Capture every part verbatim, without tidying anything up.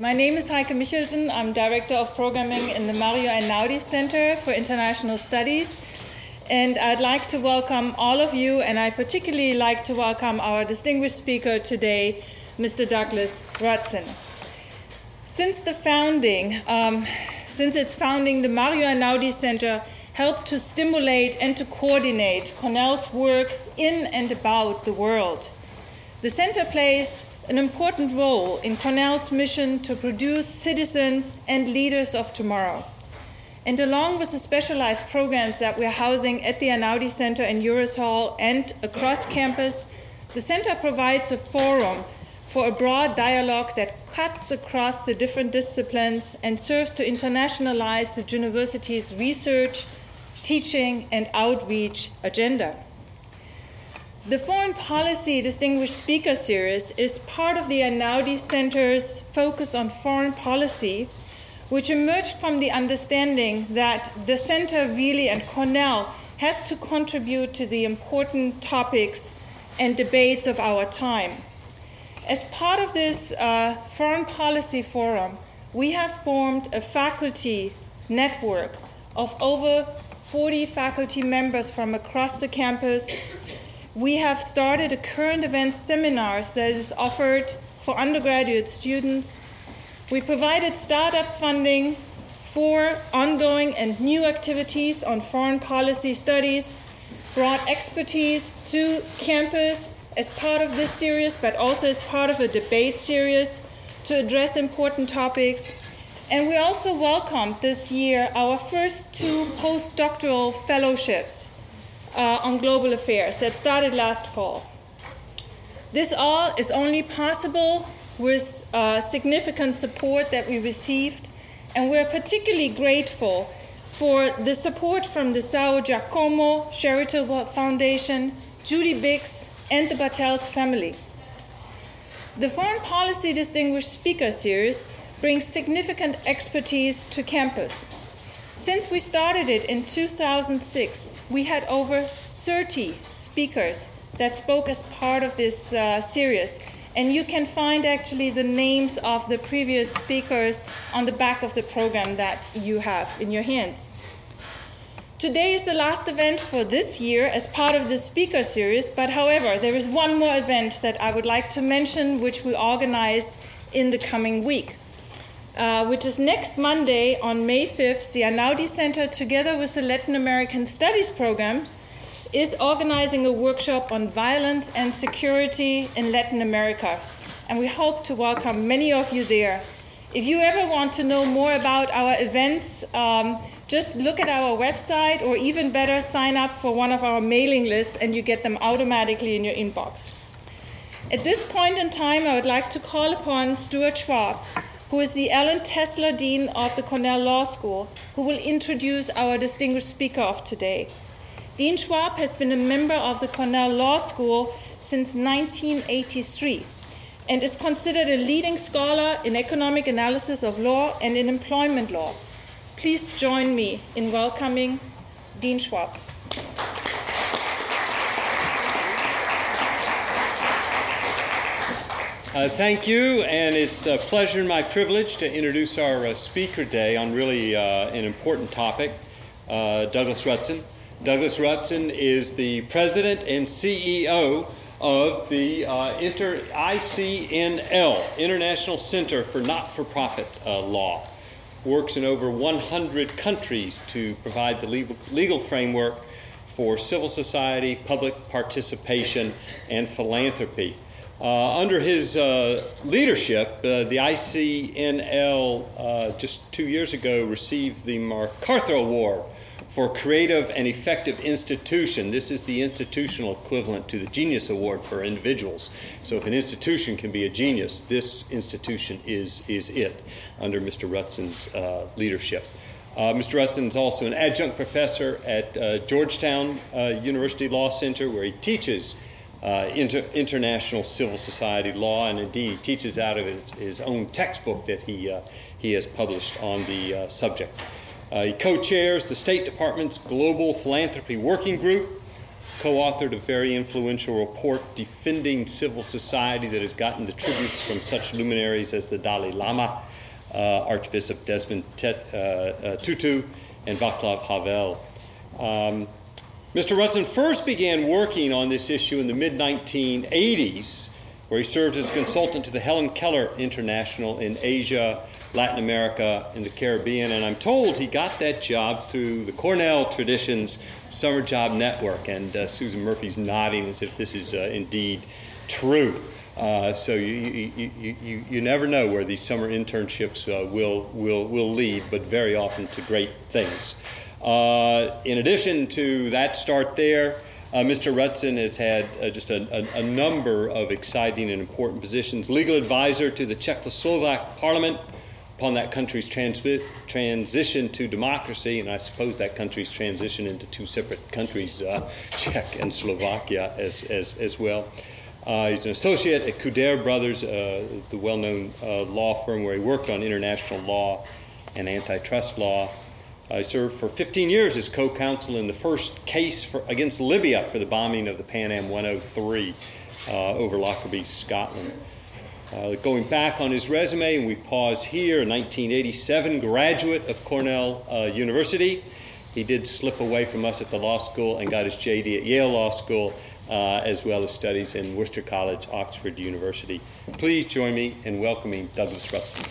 My name is Heike Michelsen. I'm Director of Programming in the Mario Einaudi Center for International Studies. And I'd like to welcome all of you, and I particularly like to welcome our distinguished speaker today, Mister Douglas Rutzen. Since the founding, um, since its founding, the Mario Einaudi Center helped to stimulate and to coordinate Cornell's work in and about the world. The center plays an important role in Cornell's mission to produce citizens and leaders of tomorrow. And along with the specialized programs that we're housing at the Einaudi Center in Uris Hall and across campus, the center provides a forum for a broad dialogue that cuts across the different disciplines and serves to internationalize the university's research, teaching, and outreach agenda. The Foreign Policy Distinguished Speaker Series is part of the Einaudi Center's focus on foreign policy, which emerged from the understanding that the center really and Cornell has to contribute to the important topics and debates of our time. As part of this uh, Foreign Policy Forum, we have formed a faculty network of over forty faculty members from across the campus. We have started a current events seminars that is offered for undergraduate students. We provided startup funding for ongoing and new activities on foreign policy studies, brought expertise to campus as part of this series, but also as part of a debate series to address important topics. And we also welcomed this year our first two postdoctoral fellowships uh, on global affairs that started last fall. This all is only possible with uh, significant support that we received, and we're particularly grateful for the support from the Sao Giacomo Charitable Foundation, Judy Biggs, and the Bartels family. The Foreign Policy Distinguished Speaker Series brings significant expertise to campus. Since we started it in two thousand six, we had over thirty speakers that spoke as part of this uh, series. And you can find actually the names of the previous speakers on the back of the program that you have in your hands. Today is the last event for this year as part of the speaker series, but however, there is one more event that I would like to mention, which we organize in the coming week, uh, which is next Monday on May fifth. The Einaudi Center, together with the Latin American Studies program, is organizing a workshop on violence and security in Latin America. And we hope to welcome many of you there. If you ever want to know more about our events, um, just look at our website, or even better, sign up for one of our mailing lists and you get them automatically in your inbox. At this point in time, I would like to call upon Stuart Schwab, who is the Alan Tesler Dean of the Cornell Law School, who will introduce our distinguished speaker of today. Dean Schwab has been a member of the Cornell Law School since nineteen eighty-three and is considered a leading scholar in economic analysis of law and in employment law. Please join me in welcoming Dean Schwab. Uh, thank you, and it's a pleasure and my privilege to introduce our uh, speaker today on really uh, an important topic, uh, Douglas Rutzen. Douglas Rutzen is the president and C E O of the uh, Inter- I C N L, International Center for Not-for-Profit uh, Law. Works in over one hundred countries to provide the legal, legal framework for civil society, public participation, and philanthropy. Uh, under his uh, leadership, uh, the I C N L uh, just two years ago received the MacArthur Award for Creative and Effective Institution. This is the institutional equivalent to the Genius Award for individuals. So if an institution can be a genius, this institution is, is it under Mister Rutzen's uh, leadership. Uh, Mister Rutzen is also an adjunct professor at uh, Georgetown uh, University Law Center, where he teaches uh, inter- international civil society law, and indeed he teaches out of his, his own textbook that he, uh, he has published on the uh, subject. Uh, he co-chairs the State Department's Global Philanthropy Working Group, co-authored a very influential report defending civil society that has gotten the tributes from such luminaries as the Dalai Lama, uh, Archbishop Desmond Tet, uh, uh, Tutu, and Václav Havel. Um, Mister Rutsin first began working on this issue in the mid nineteen eighties, where he served as a consultant to the Helen Keller International in Asia, Latin America, and the Caribbean. And I'm told he got that job through the Cornell Traditions Summer Job Network. And uh, Susan Murphy's nodding as if this is uh, indeed true. Uh, so you, you, you, you, you never know where these summer internships uh, will, will, will lead, but very often to great things. Uh, in addition to that start there, uh, Mister Rutsin has had uh, just a, a, a number of exciting and important positions. Legal advisor to the Czechoslovak Parliament upon that country's trans- transition to democracy, and I suppose that country's transition into two separate countries, uh, Czech and Slovakia as, as, as well. Uh, he's an associate at Couder Brothers, uh, the well-known uh, law firm where he worked on international law and antitrust law. Uh, he served for fifteen years as co-counsel in the first case for, against Libya for the bombing of the Pan Am one oh three uh, over Lockerbie, Scotland. Uh, going back on his resume, and we pause here, nineteen eighty-seven, graduate of Cornell uh, University. He did slip away from us at the law school and got his J D at Yale Law School, uh, as well as studies in Worcester College, Oxford University. Please join me in welcoming Douglas Rutsin.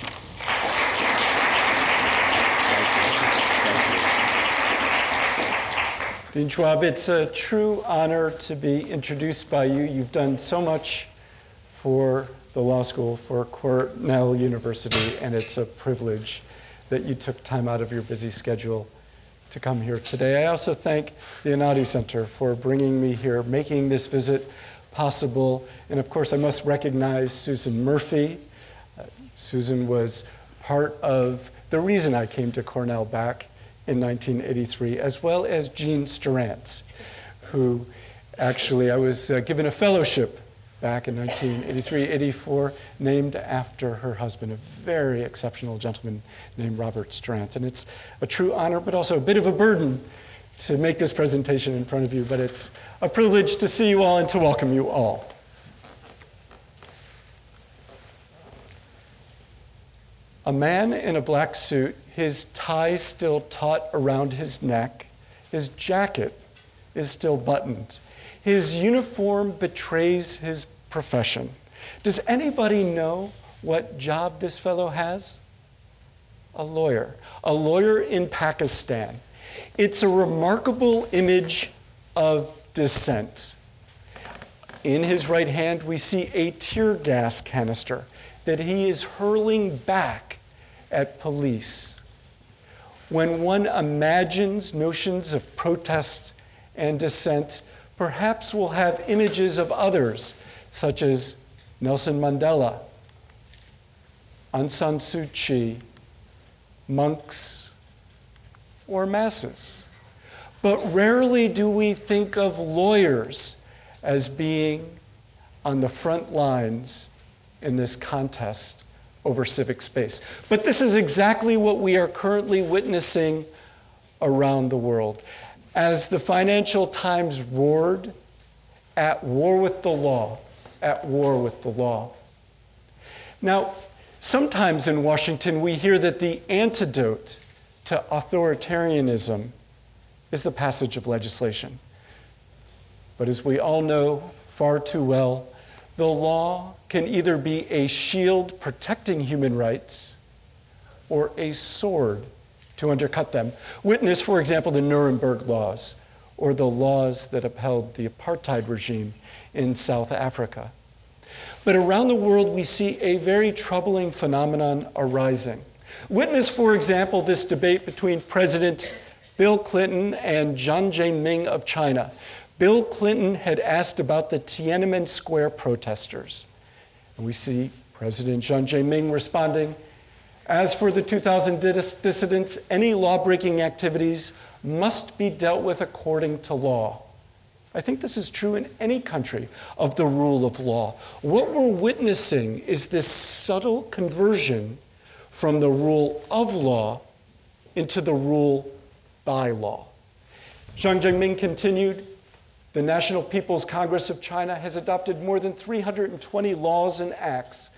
Dean Schwab, it's a true honor to be introduced by you. You've done so much for the law school, for Cornell University, and it's a privilege that you took time out of your busy schedule to come here today. I also thank the Einaudi Center for bringing me here, making this visit possible. And of course, I must recognize Susan Murphy. Uh, Susan was part of the reason I came to Cornell back in nineteen eighty-three, as well as Jean Starantz, who actually I was uh, given a fellowship back in nineteen eighty-three eighty-four, named after her husband, a very exceptional gentleman named Robert Starantz. And it's a true honor, but also a bit of a burden to make this presentation in front of you, but it's a privilege to see you all and to welcome you all. A man in a black suit, his tie still taut around his neck, his jacket is still buttoned. His uniform betrays his profession. Does anybody know what job this fellow has? A lawyer. A lawyer in Pakistan. It's a remarkable image of dissent. In his right hand, we see a tear gas canister that he is hurling back at police. When one imagines notions of protest and dissent, perhaps we'll have images of others, such as Nelson Mandela, Aung San Suu Kyi, monks, or masses. But rarely do we think of lawyers as being on the front lines in this contest over civic space. But this is exactly what we are currently witnessing around the world. As the Financial Times roared, at war with the law, at war with the law. Now, sometimes in Washington, we hear that the antidote to authoritarianism is the passage of legislation. But as we all know far too well, the law can either be a shield protecting human rights or a sword to undercut them. Witness, for example, the Nuremberg laws or the laws that upheld the apartheid regime in South Africa. But around the world, we see a very troubling phenomenon arising. Witness, for example, this debate between President Bill Clinton and Jiang Zemin of China. Bill Clinton had asked about the Tiananmen Square protesters. And we see President Jiang Zemin responding, as for the two thousand dis- dissidents, any law-breaking activities must be dealt with according to law. I think this is true in any country of the rule of law. What we're witnessing is this subtle conversion from the rule of law into the rule by law. Jiang Zemin continued, the National People's Congress of China has adopted more than three hundred twenty laws and acts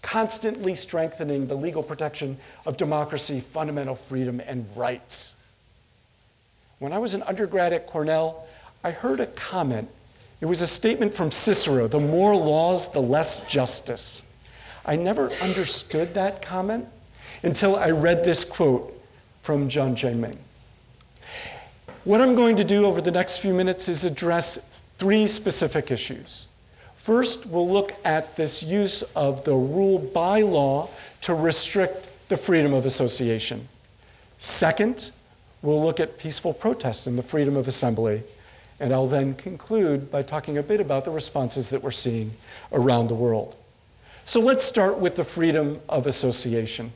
constantly strengthening the legal protection of democracy, fundamental freedom, and rights. When I was an undergrad at Cornell, I heard a comment. It was a statement from Cicero, the more laws, the less justice. I never understood that comment until I read this quote from Jiang Zemin. What I'm going to do over the next few minutes is address three specific issues. First, we'll look at this use of the rule by law to restrict the freedom of association. Second, we'll look at peaceful protest and the freedom of assembly. And I'll then conclude by talking a bit about the responses that we're seeing around the world. So let's start with the freedom of association.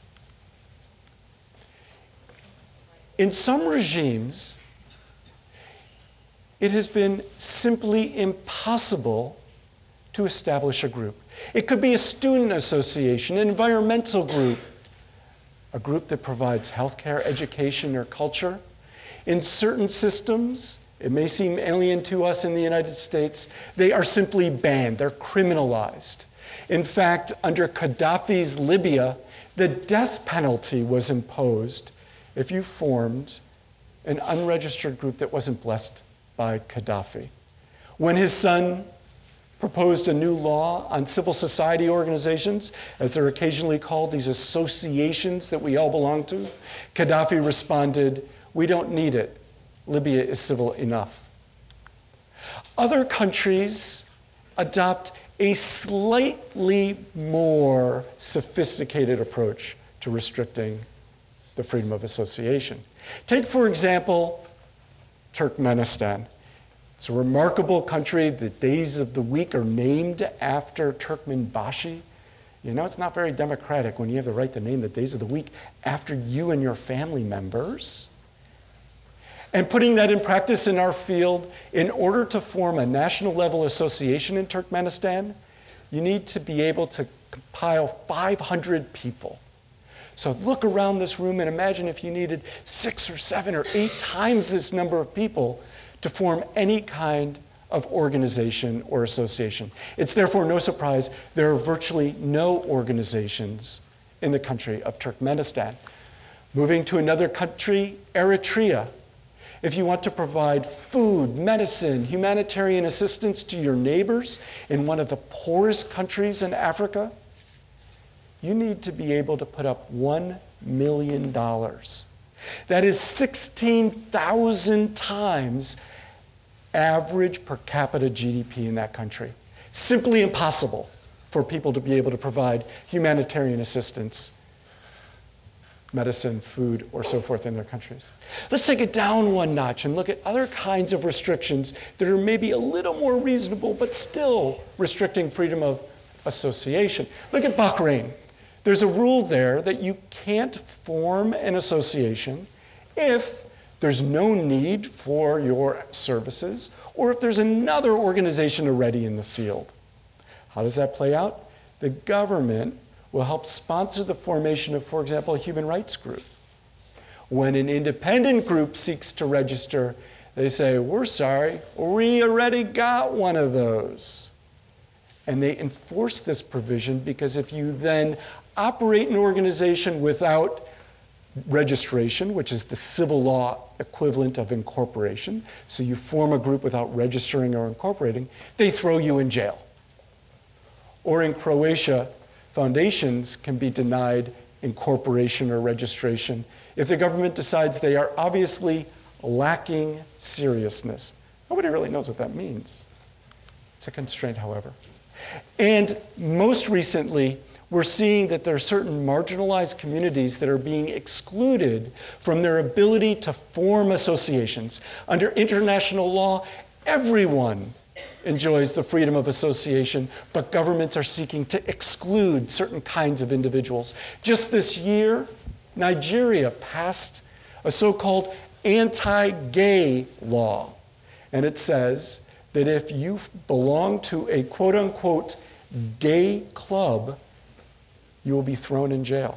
In some regimes, it has been simply impossible to establish a group. It could be a student association, an environmental group, a group that provides healthcare, education, or culture. In certain systems, it may seem alien to us in the United States, they are simply banned, they're criminalized. In fact, under Gaddafi's Libya, the death penalty was imposed if you formed an unregistered group that wasn't blessed by Gaddafi. When his son proposed a new law on civil society organizations, as they're occasionally called, these associations that we all belong to, Gaddafi responded, "We don't need it. Libya is civil enough." Other countries adopt a slightly more sophisticated approach to restricting the freedom of association. Take, for example, Turkmenistan. It's a remarkable country. The days of the week are named after Turkmenbashi. You know, it's not very democratic when you have the right to name the days of the week after you and your family members. And putting that in practice in our field, in order to form a national level association in Turkmenistan, you need to be able to compile five hundred people. So look around this room and imagine if you needed six or seven or eight times this number of people to form any kind of organization or association. It's therefore no surprise there are virtually no organizations in the country of Turkmenistan. Moving to another country, Eritrea. If you want to provide food, medicine, humanitarian assistance to your neighbors in one of the poorest countries in Africa, you need to be able to put up one million dollars. That is sixteen thousand times average per capita G D P in that country. Simply impossible for people to be able to provide humanitarian assistance, medicine, food, or so forth in their countries. Let's take it down one notch and look at other kinds of restrictions that are maybe a little more reasonable, but still restricting freedom of association. Look at Bahrain. There's a rule there that you can't form an association if there's no need for your services or if there's another organization already in the field. How does that play out? The government will help sponsor the formation of, for example, a human rights group. When an independent group seeks to register, they say, "We're sorry, we already got one of those." And they enforce this provision because if you then operate an organization without registration, which is the civil law equivalent of incorporation, so you form a group without registering or incorporating, they throw you in jail. Or in Croatia, foundations can be denied incorporation or registration if the government decides they are obviously lacking seriousness. Nobody really knows what that means. It's a constraint, however. And most recently, we're seeing that there are certain marginalized communities that are being excluded from their ability to form associations. Under international law, everyone enjoys the freedom of association, but governments are seeking to exclude certain kinds of individuals. Just this year, Nigeria passed a so-called anti-gay law, and it says that if you belong to a quote-unquote gay club, you will be thrown in jail.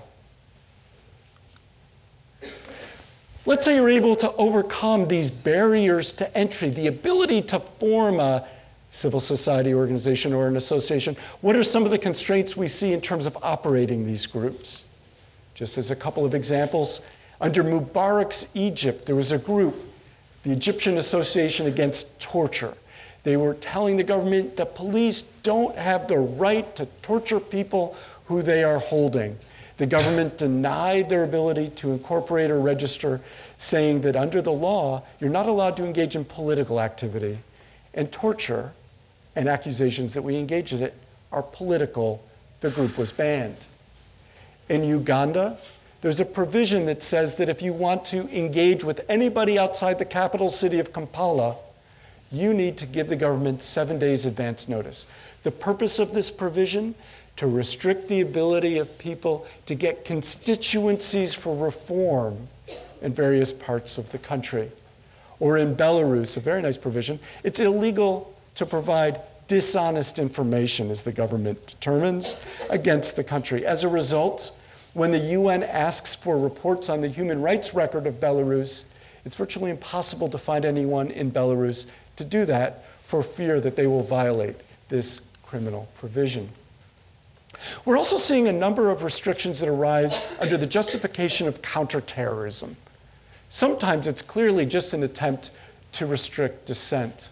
Let's say you're able to overcome these barriers to entry, the ability to form a civil society organization or an association. What are some of the constraints we see in terms of operating these groups? Just as a couple of examples, under Mubarak's Egypt, there was a group, the Egyptian Association Against Torture. They were telling the government that police don't have the right to torture people who they are holding. The government denied their ability to incorporate or register, saying that under the law, you're not allowed to engage in political activity. And torture and accusations that we engage in it are political. The group was banned. In Uganda, there's a provision that says that if you want to engage with anybody outside the capital city of Kampala, you need to give the government seven days advance notice. The purpose of this provision, to restrict the ability of people to get constituencies for reform in various parts of the country. Or in Belarus, a very nice provision, it's illegal to provide dishonest information, as the government determines, against the country. As a result, when the U N asks for reports on the human rights record of Belarus, it's virtually impossible to find anyone in Belarus to do that for fear that they will violate this criminal provision. We're also seeing a number of restrictions that arise under the justification of counterterrorism. Sometimes it's clearly just an attempt to restrict dissent.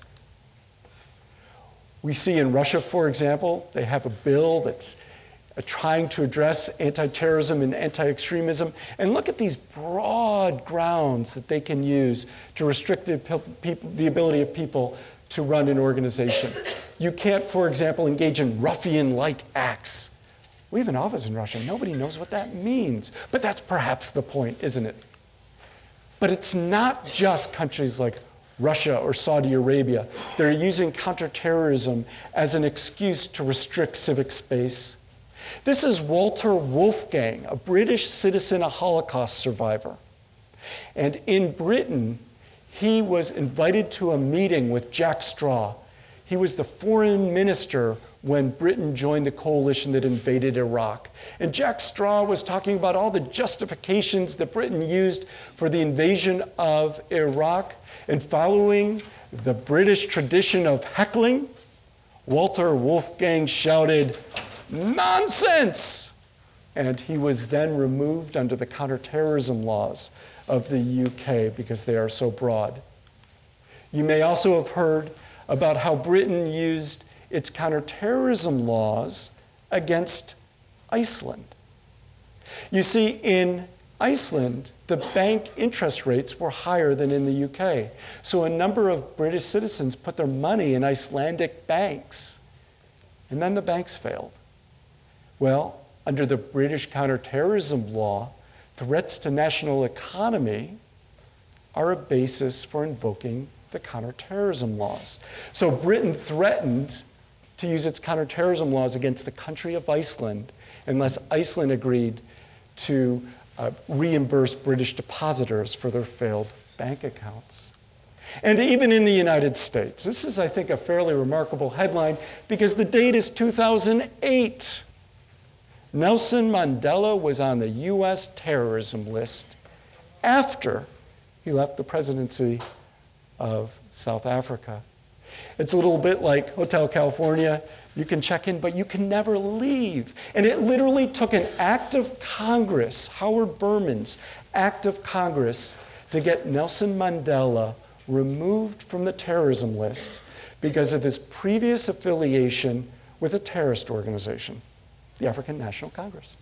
We see in Russia, for example, they have a bill that's trying to address anti-terrorism and anti-extremism. And look at these broad grounds that they can use to restrict the, people, the ability of people to run an organization. You can't, for example, engage in ruffian-like acts. We have an office in Russia. Nobody knows what that means. But that's perhaps the point, isn't it? But it's not just countries like Russia or Saudi Arabia. They're using counterterrorism as an excuse to restrict civic space. This is Walter Wolfgang, a British citizen, a Holocaust survivor. And in Britain, he was invited to a meeting with Jack Straw. He was the foreign minister when Britain joined the coalition that invaded Iraq. And Jack Straw was talking about all the justifications that Britain used for the invasion of Iraq. And following the British tradition of heckling, Walter Wolfgang shouted, "Nonsense!" And he was then removed under the counterterrorism laws of the U K because they are so broad. You may also have heard about how Britain used its counterterrorism laws against Iceland. You see, in Iceland, the bank interest rates were higher than in the U K. So a number of British citizens put their money in Icelandic banks, and then the banks failed. Well, under the British counterterrorism law, threats to national economy are a basis for invoking the counterterrorism laws. So Britain threatened to use its counterterrorism laws against the country of Iceland unless Iceland agreed to uh, reimburse British depositors for their failed bank accounts. And even in the United States, this is, I think, a fairly remarkable headline because the date is two thousand eight. Nelson Mandela was on the U S terrorism list after he left the presidency of South Africa. It's a little bit like Hotel California. You can check in, but you can never leave. And it literally took an act of Congress, Howard Berman's act of Congress, to get Nelson Mandela removed from the terrorism list because of his previous affiliation with a terrorist organization, the African National Congress.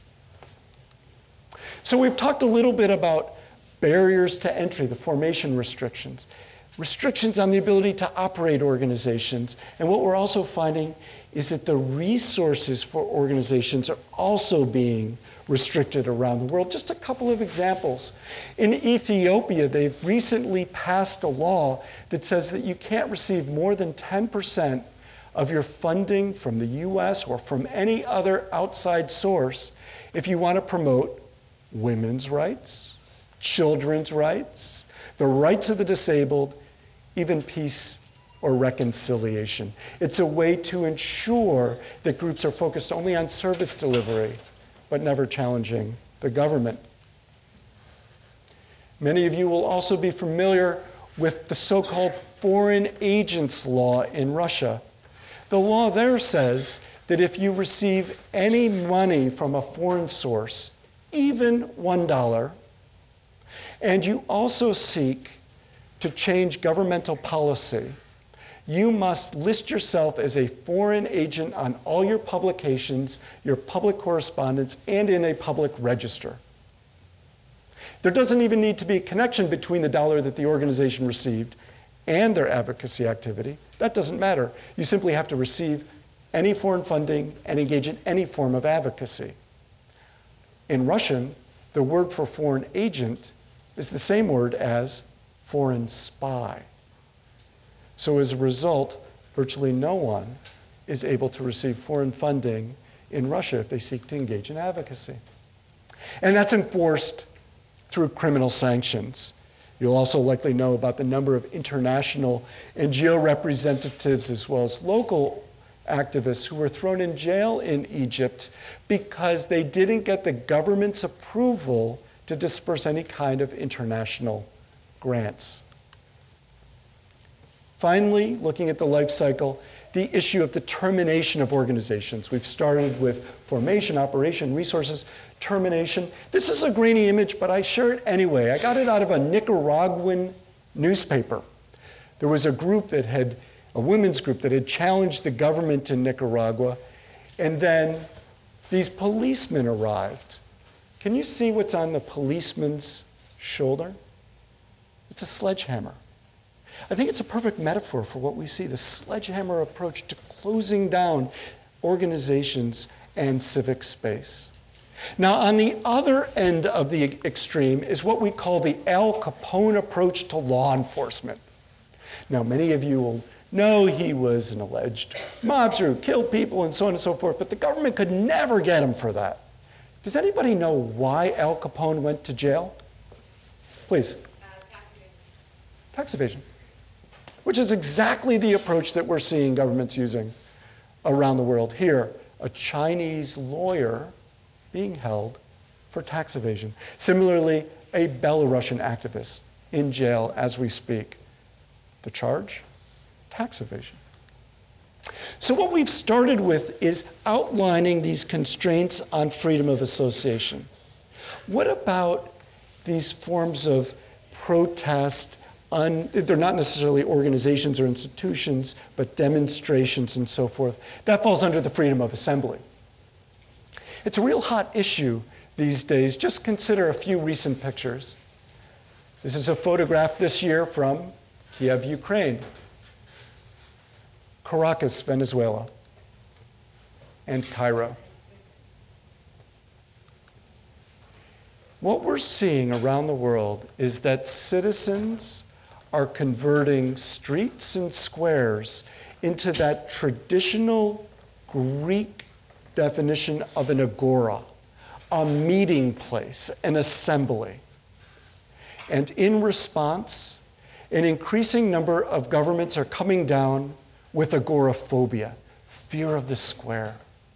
So we've talked a little bit about barriers to entry, the formation restrictions, restrictions on the ability to operate organizations. And what we're also finding is that the resources for organizations are also being restricted around the world. Just a couple of examples. In Ethiopia, they've recently passed a law that says that you can't receive more than ten percent of your funding from the U S or from any other outside source if you want to promote women's rights, children's rights, the rights of the disabled, even peace or reconciliation. It's a way to ensure that groups are focused only on service delivery, but never challenging the government. Many of you will also be familiar with the so-called foreign agents law in Russia. The law there says that if you receive any money from a foreign source, even one dollar, and you also seek to change governmental policy, you must list yourself as a foreign agent on all your publications, your public correspondence, and in a public register. There doesn't even need to be a connection between the dollar that the organization received and their advocacy activity. That doesn't matter. You simply have to receive any foreign funding and engage in any form of advocacy. In Russian, the word for foreign agent is the same word as foreign spy. So as a result, virtually no one is able to receive foreign funding in Russia if they seek to engage in advocacy. And that's enforced through criminal sanctions. You'll also likely know about the number of international N G O representatives as well as local activists who were thrown in jail in Egypt because they didn't get the government's approval to disperse any kind of international grants. Finally, looking at the life cycle, the issue of the termination of organizations. We've started with formation, operation, resources, termination. This is a grainy image, but I share it anyway. I got it out of a Nicaraguan newspaper. There was a group that had, a women's group that had challenged the government in Nicaragua, and then these policemen arrived. Can you see what's on the policeman's shoulder? It's a sledgehammer. I think it's a perfect metaphor for what we see, the sledgehammer approach to closing down organizations and civic space. Now, on the other end of the extreme is what we call the Al Capone approach to law enforcement. Now, many of you will know he was an alleged mobster who killed people and so on and so forth, but the government could never get him for that. Does anybody know why Al Capone went to jail? Please. Uh, tax evasion. Tax evasion. Which is exactly the approach that we're seeing governments using around the world. Here, a Chinese lawyer being held for tax evasion. Similarly, a Belarusian activist in jail as we speak. The charge? Tax evasion. So what we've started with is outlining these constraints on freedom of association. What about these forms of protest? Un, they're not necessarily organizations or institutions, but demonstrations and so forth. That falls under the freedom of assembly. It's a real hot issue these days. Just consider a few recent pictures. This is a photograph this year from Kiev, Ukraine, Caracas, Venezuela, and Cairo. What we're seeing around the world is that citizens are converting streets and squares into that traditional Greek definition of an agora, a meeting place, an assembly. And in response, an increasing number of governments are coming down with agoraphobia, fear of the square.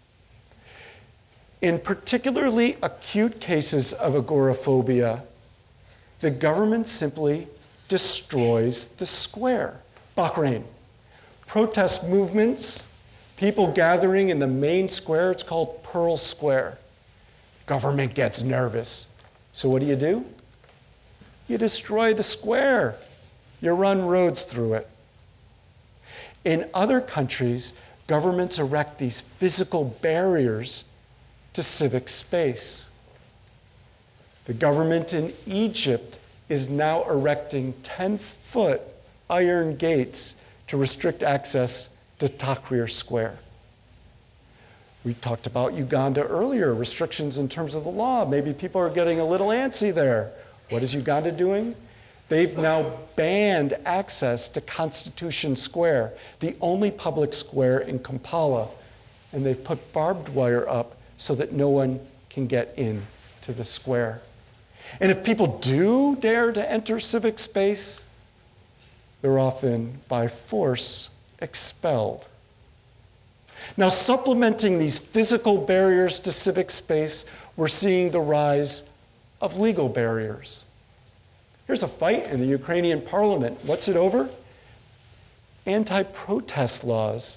In particularly acute cases of agoraphobia, the government simply destroys the square. Bahrain. Protest movements, people gathering in the main square, it's called Pearl Square. Government gets nervous. So what do you do? You destroy the square. You run roads through it. In other countries, governments erect these physical barriers to civic space. The government in Egypt is now erecting ten-foot iron gates to restrict access to Tahrir Square. We talked about Uganda earlier, restrictions in terms of the law. Maybe people are getting a little antsy there. What is Uganda doing? They've now banned access to Constitution Square, the only public square in Kampala, and they've put barbed wire up so that no one can get in to the square. And if people do dare to enter civic space, they're often, by force, expelled. Now, supplementing these physical barriers to civic space, we're seeing the rise of legal barriers. Here's a fight in the Ukrainian parliament. What's it over? Anti-protest laws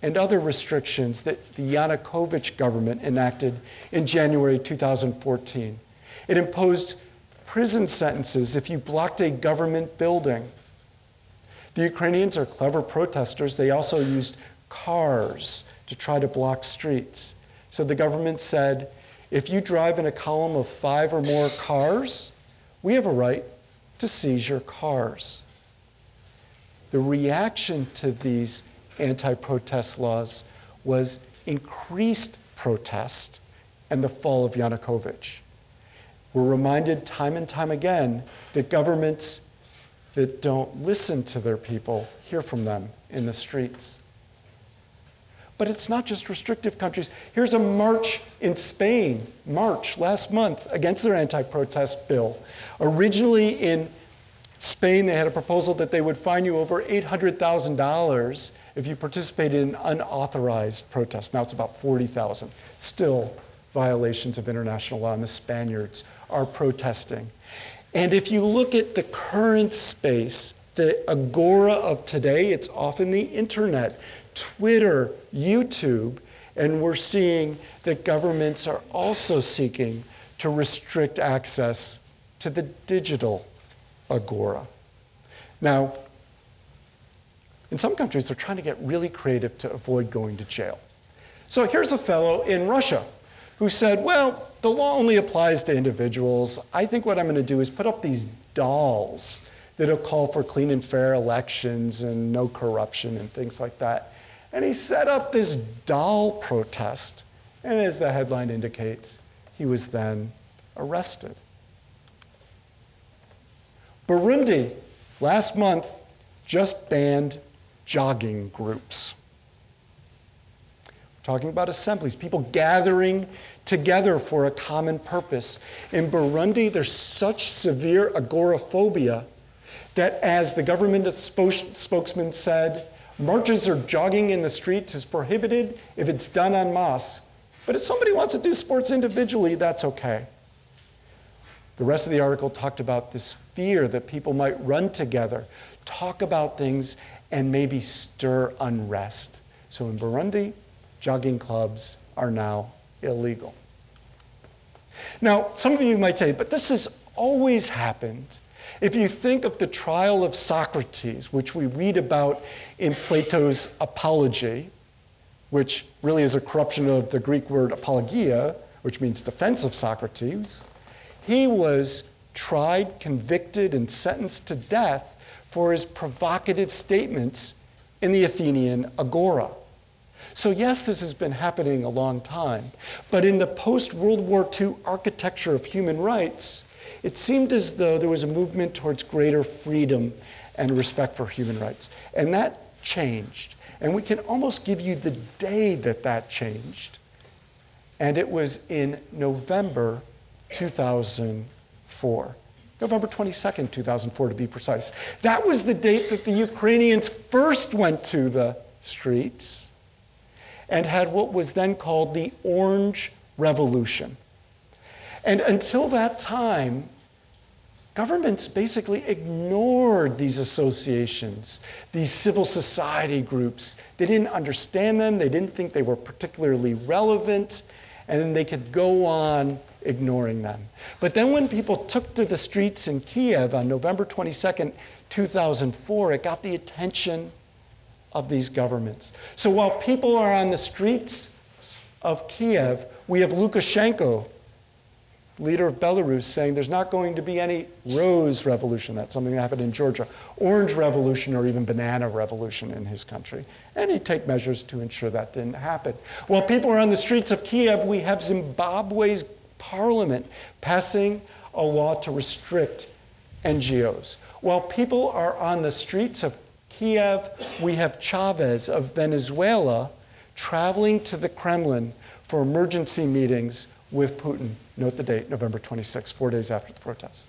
and other restrictions that the Yanukovych government enacted in January two thousand fourteen. It imposed prison sentences if you blocked a government building. The Ukrainians are clever protesters. They also used cars to try to block streets. So the government said, if you drive in a column of five or more cars, we have a right to seize your cars. The reaction to these anti-protest laws was increased protest and the fall of Yanukovych. We're reminded time and time again that governments that don't listen to their people hear from them in the streets. But it's not just restrictive countries. Here's a march in Spain, March last month, against their anti-protest bill. Originally in Spain, they had a proposal that they would fine you over eight hundred thousand dollars if you participated in unauthorized protests. Now it's about forty thousand dollars. Still violations of international law, and the Spaniards are protesting. And if you look at the current space, the agora of today, it's often the internet, Twitter, YouTube, and we're seeing that governments are also seeking to restrict access to the digital agora. Now, in some countries, they're trying to get really creative to avoid going to jail. So here's a fellow in Russia who said, well, the law only applies to individuals. I think what I'm going to do is put up these dolls that'll call for clean and fair elections and no corruption and things like that. And he set up this doll protest. And as the headline indicates, he was then arrested. Burundi, last month, just banned jogging groups. We're talking about assemblies, people gathering together for a common purpose. In Burundi, there's such severe agoraphobia that, as the government spokesman said, marches or jogging in the streets is prohibited if it's done en masse. But if somebody wants to do sports individually, that's okay. The rest of the article talked about this fear that people might run together, talk about things, and maybe stir unrest. So in Burundi, jogging clubs are now illegal. Now, some of you might say, but this has always happened. If you think of the trial of Socrates, which we read about in Plato's Apology, which really is a corruption of the Greek word apologia, which means defense of Socrates, he was tried, convicted, and sentenced to death for his provocative statements in the Athenian agora. So yes, this has been happening a long time, but in the post-World War Two architecture of human rights, it seemed as though there was a movement towards greater freedom and respect for human rights. And that changed. And we can almost give you the day that that changed. And it was in November two thousand four. November twenty-second, two thousand four to be precise. That was the date that the Ukrainians first went to the streets and had what was then called the Orange Revolution. And until that time, governments basically ignored these associations, these civil society groups. They didn't understand them, they didn't think they were particularly relevant, and then they could go on ignoring them. But then when people took to the streets in Kiev on November twenty-second, two thousand four, it got the attention of these governments. So while people are on the streets of Kiev, we have Lukashenko, leader of Belarus, saying there's not going to be any rose revolution. That's something that happened in Georgia. Orange revolution or even banana revolution in his country. And he'd take measures to ensure that didn't happen. While people are on the streets of Kiev, we have Zimbabwe's parliament passing a law to restrict N G Os. While people are on the streets of Kiev, we have Chavez of Venezuela traveling to the Kremlin for emergency meetings with Putin. Note the date, November twenty-sixth, four days after the protests.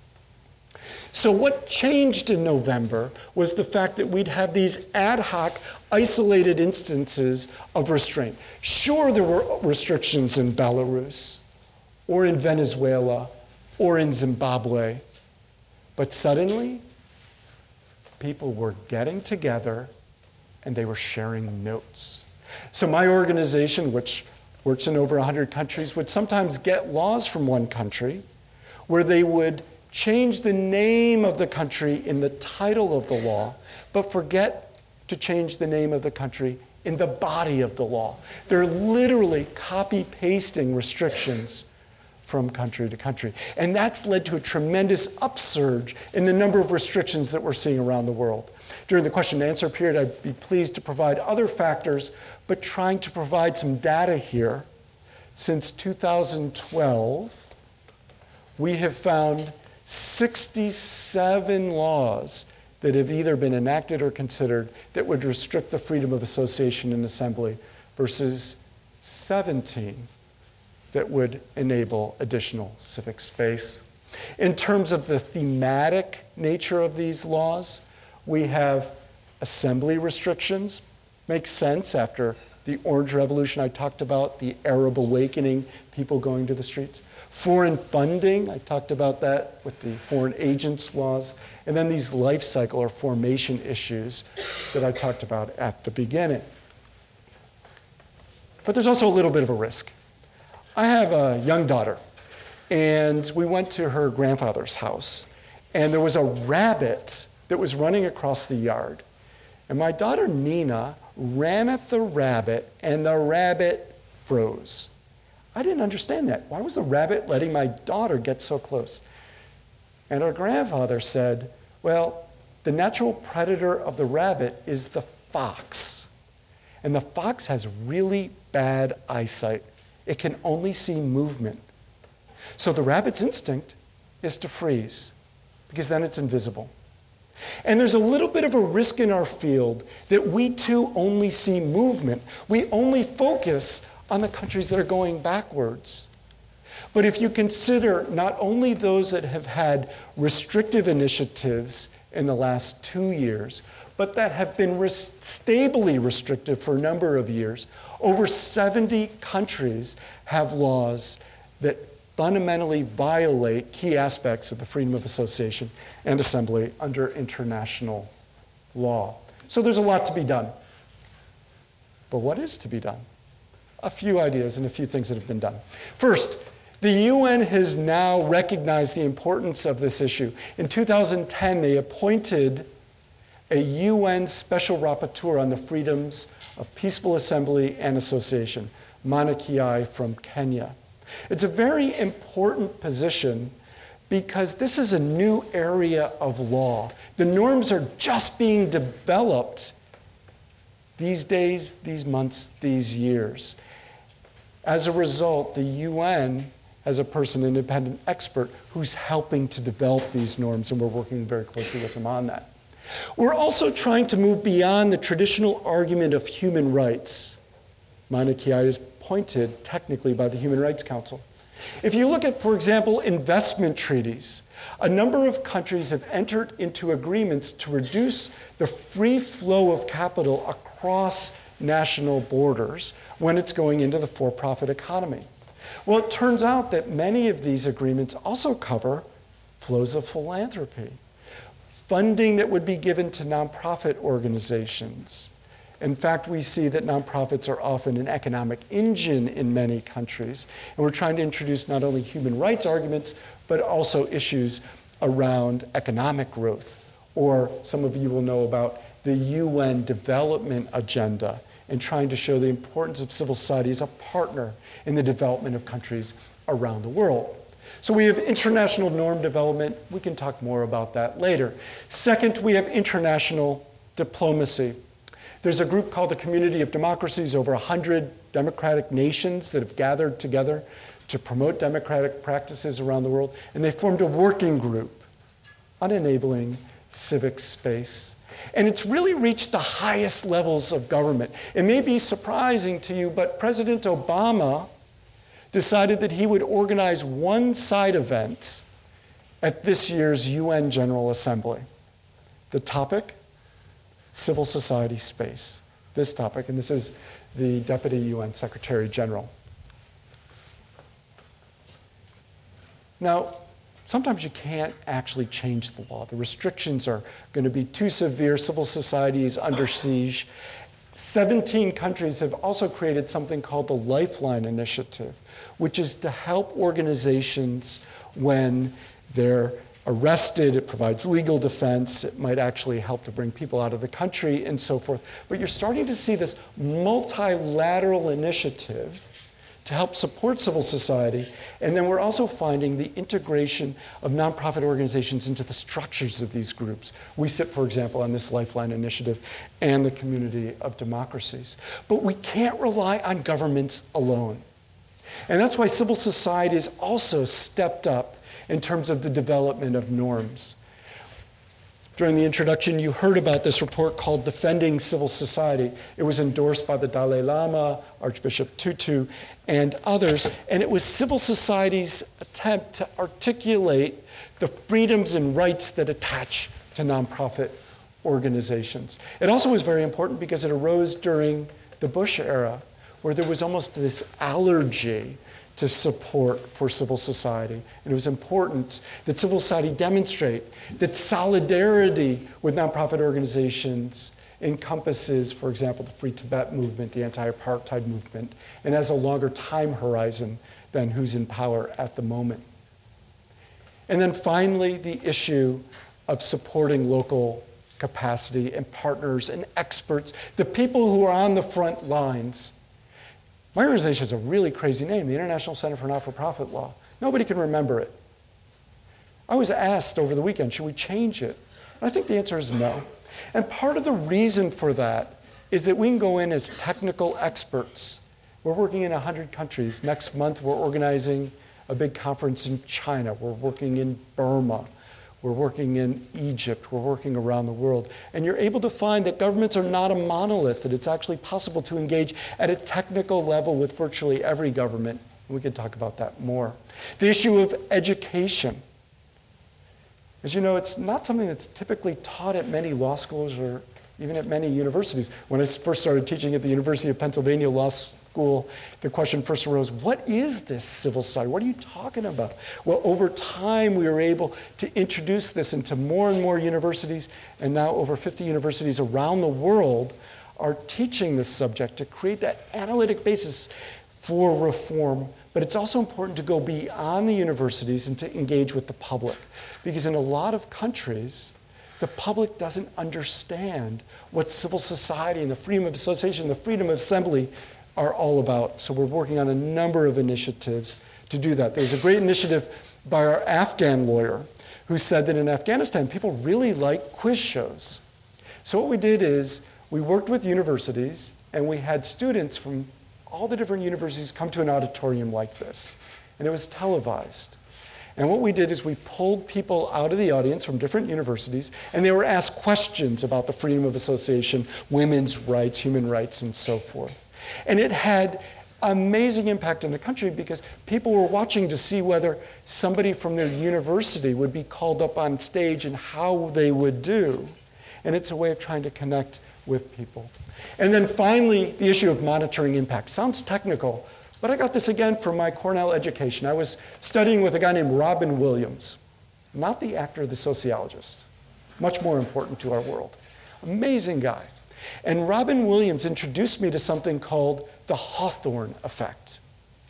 So what changed in November was the fact that we'd have these ad hoc, isolated instances of restraint. Sure, there were restrictions in Belarus, or in Venezuela, or in Zimbabwe, but suddenly, people were getting together and they were sharing notes. So my organization, which works in over one hundred countries, would sometimes get laws from one country where they would change the name of the country in the title of the law, but forget to change the name of the country in the body of the law. They're literally copy-pasting restrictions from country to country. And that's led to a tremendous upsurge in the number of restrictions that we're seeing around the world. During the question and answer period, I'd be pleased to provide other factors, but trying to provide some data here. Since two thousand twelve, we have found sixty-seven laws that have either been enacted or considered that would restrict the freedom of association and assembly versus seventeen that would enable additional civic space. In terms of the thematic nature of these laws, we have assembly restrictions. Makes sense after the Orange Revolution I talked about, the Arab awakening, people going to the streets. Foreign funding, I talked about that with the foreign agents laws. And then these life cycle or formation issues that I talked about at the beginning. But there's also a little bit of a risk. I have a young daughter, and we went to her grandfather's house, and there was a rabbit that was running across the yard. And my daughter Nina ran at the rabbit, and the rabbit froze. I didn't understand that. Why was the rabbit letting my daughter get so close? And her grandfather said, well, the natural predator of the rabbit is the fox. And the fox has really bad eyesight. It can only see movement. So the rabbit's instinct is to freeze, because then it's invisible. And there's a little bit of a risk in our field that we too only see movement. We only focus on the countries that are going backwards. But if you consider not only those that have had restrictive initiatives in the last two years, but that have been res- stably restrictive for a number of years, over seventy countries have laws that fundamentally violate key aspects of the freedom of association and assembly under international law. So there's a lot to be done. But what is to be done? A few ideas and a few things that have been done. First, the U N has now recognized the importance of this issue. In two thousand ten, they appointed a U N Special Rapporteur on the freedoms of peaceful assembly and association, Mana Kiai from Kenya. It's a very important position because this is a new area of law. The norms are just being developed these days, these months, these years. As a result, the U N has a person, an independent expert, who's helping to develop these norms, and we're working very closely with them on that. We're also trying to move beyond the traditional argument of human rights. Mana Kiai is appointed technically by the Human Rights Council. If you look at, for example, investment treaties, a number of countries have entered into agreements to reduce the free flow of capital across national borders when it's going into the for-profit economy. Well, it turns out that many of these agreements also cover flows of philanthropy, funding that would be given to nonprofit organizations. In fact, we see that nonprofits are often an economic engine in many countries, and we're trying to introduce not only human rights arguments, but also issues around economic growth, or some of you will know about the U N Development Agenda, and trying to show the importance of civil society as a partner in the development of countries around the world. So we have international norm development. We can talk more about that later. Second, we have international diplomacy. There's a group called the Community of Democracies, over one hundred democratic nations that have gathered together to promote democratic practices around the world, and they formed a working group on enabling civic space. And it's really reached the highest levels of government. It may be surprising to you, but President Obama decided that he would organize one side event at this year's U N General Assembly. The topic, civil society space. This topic, and this is the Deputy U N Secretary General. Now, sometimes you can't actually change the law. The restrictions are going to be too severe. Civil society is under siege. seventeen countries have also created something called the Lifeline Initiative, which is to help organizations when they're arrested. It provides legal defense. It might actually help to bring people out of the country and so forth. But you're starting to see this multilateral initiative to help support civil society. And then we're also finding the integration of nonprofit organizations into the structures of these groups. We sit, for example, on this Lifeline Initiative and the Community of Democracies. But we can't rely on governments alone. And that's why civil society has also stepped up in terms of the development of norms. During the introduction, you heard about this report called Defending Civil Society. It was endorsed by the Dalai Lama, Archbishop Tutu, and others. And it was civil society's attempt to articulate the freedoms and rights that attach to nonprofit organizations. It also was very important because it arose during the Bush era, where there was almost this allergy to support for civil society. And it was important that civil society demonstrate that solidarity with nonprofit organizations encompasses, for example, the Free Tibet movement, the anti-apartheid movement, and has a longer time horizon than who's in power at the moment. And then finally, the issue of supporting local capacity and partners and experts, the people who are on the front lines. My organization has a really crazy name, the International Center for Not-for-Profit Law. Nobody can remember it. I was asked over the weekend, should we change it? And I think the answer is no. And part of the reason for that is that we can go in as technical experts. We're working in one hundred countries. Next month, we're organizing a big conference in China. We're working in Burma. We're working in Egypt. We're working around the world. And you're able to find that governments are not a monolith, that it's actually possible to engage at a technical level with virtually every government. And we can talk about that more. The issue of education. As you know, it's not something that's typically taught at many law schools or even at many universities. When I first started teaching at the University of Pennsylvania Law School, the question first arose, what is this civil society? What are you talking about? Well, over time, we were able to introduce this into more and more universities, and now over fifty universities around the world are teaching this subject to create that analytic basis for reform. But it's also important to go beyond the universities and to engage with the public. Because in a lot of countries, the public doesn't understand what civil society and the freedom of association, the freedom of assembly are all about. So we're working on a number of initiatives to do that. There's a great initiative by our Afghan lawyer who said that in Afghanistan, people really like quiz shows. So what we did is we worked with universities and we had students from all the different universities come to an auditorium like this. And it was televised. And what we did is we pulled people out of the audience from different universities, and they were asked questions about the freedom of association, women's rights, human rights, and so forth. And it had amazing impact in the country because people were watching to see whether somebody from their university would be called up on stage and how they would do. And it's a way of trying to connect with people. And then finally, the issue of monitoring impact. Sounds technical, but I got this again from my Cornell education. I was studying with a guy named Robin Williams, not the actor, the sociologist, much more important to our world. Amazing guy. And Robin Williams introduced me to something called the Hawthorne effect.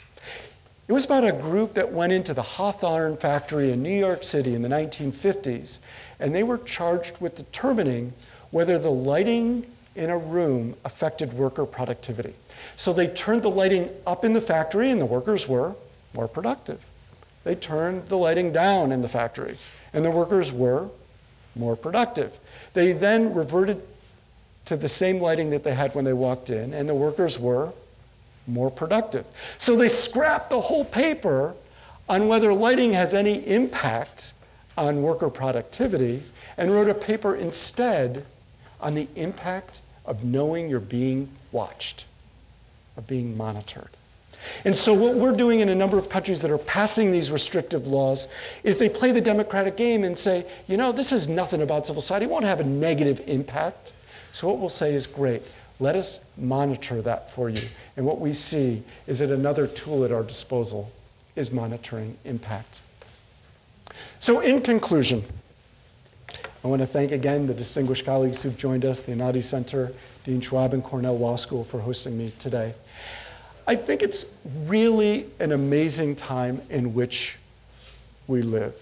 It was about a group that went into the Hawthorne factory in New York City in the nineteen fifties, and they were charged with determining whether the lighting in a room affected worker productivity. So they turned the lighting up in the factory and the workers were more productive. They turned the lighting down in the factory and the workers were more productive. They then reverted to the same lighting that they had when they walked in and the workers were more productive. So they scrapped the whole paper on whether lighting has any impact on worker productivity and wrote a paper instead on the impact of knowing you're being watched, of being monitored. And so what we're doing in a number of countries that are passing these restrictive laws is they play the democratic game and say, you know, this is nothing about civil society. It won't have a negative impact. So what we'll say is, great, let us monitor that for you. And what we see is that another tool at our disposal is monitoring impact. So in conclusion, I want to thank again the distinguished colleagues who've joined us, the Einaudi Center, Dean Schwab, and Cornell Law School for hosting me today. I think it's really an amazing time in which we live.